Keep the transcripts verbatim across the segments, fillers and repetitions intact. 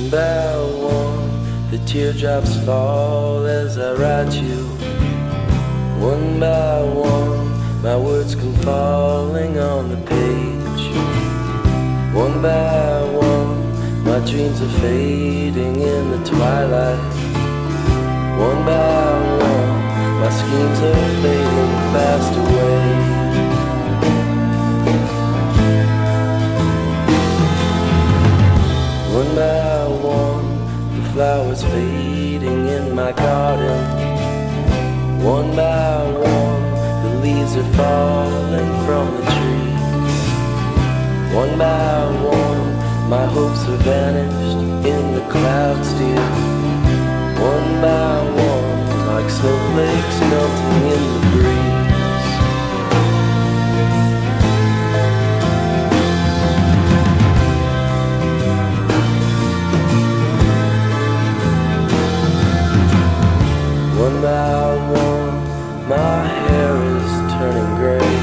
One by one, the teardrops fall as I write you. One by one, my words come falling on the page. One by one, my dreams are fading in the twilight. One by one, my schemes are fading fast away. One by one, the flowers fading in my garden. One by one, the leaves are falling from the trees. One by one, my hopes are vanished in the clouds, dear. One by one, like snowflakes melting in the breeze. One by one, my hair is turning gray.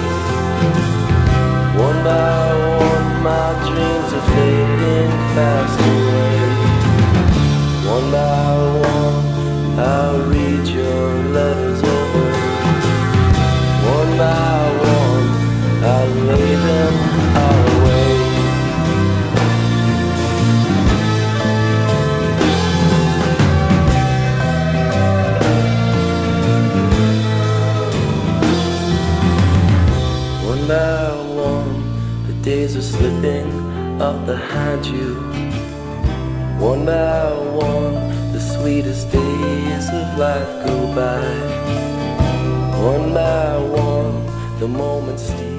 One by one, my dreams are fading fast away. One by one, I'll read your letters over. One by one, I'll lay them all away. One by one, the days are slipping up behind you. One by one, the sweetest days of life go by. One by one, the moments steal.